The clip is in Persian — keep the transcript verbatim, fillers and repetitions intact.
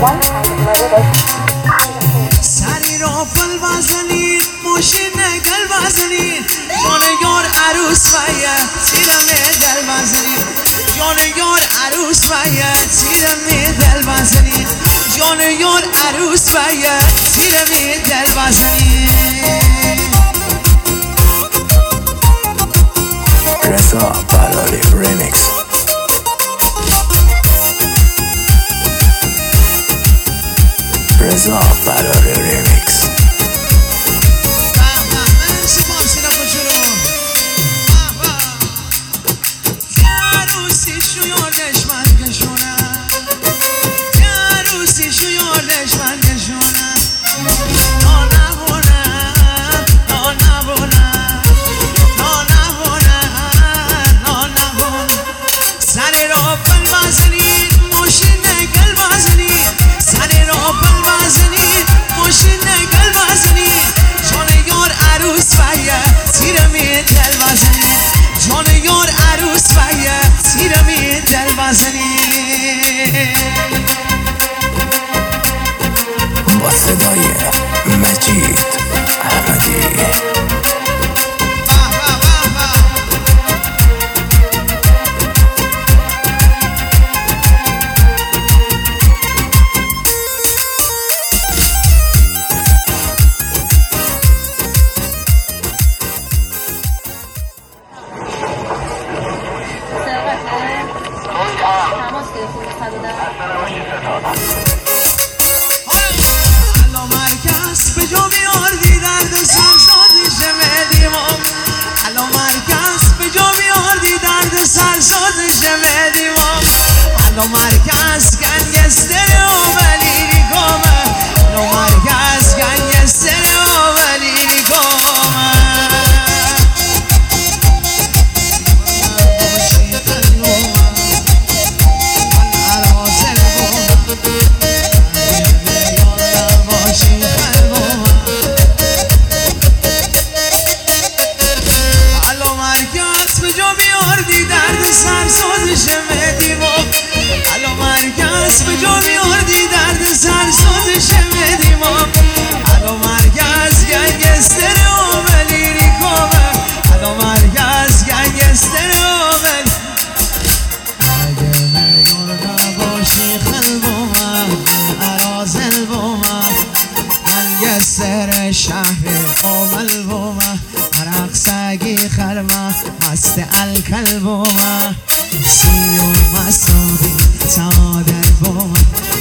سری را پل بزنید ماشین گل بزنید جان یار عروس باید سیرم دل بزنید جان یار عروس باید سیرم دل بزنید جان یار عروس باید سیرم دل بزنید رضا براری ریمیکس رضا براری ریمیکس با صدای مجید احمدی الو مرکز به جا بیاردی درد سرزاد شمدیمم الو مرکز به جا بیاردی درد سرزاد شمدیمم الو مرکز گنگستر اولی نیکامه الو مرکز گنگستر اولی نیکامه الو مرکز به جا بیاردی درد سرساز شمدیمم الو مرکز گنگستر اولی نیکامه الو مرکز گنگستر اولی اگه میگون نباشی قلبومه ارازل بومه گنگستر شهر اومل بومه رقصگی خرمه مست الکل بومه سی و مسودی سعادت بومه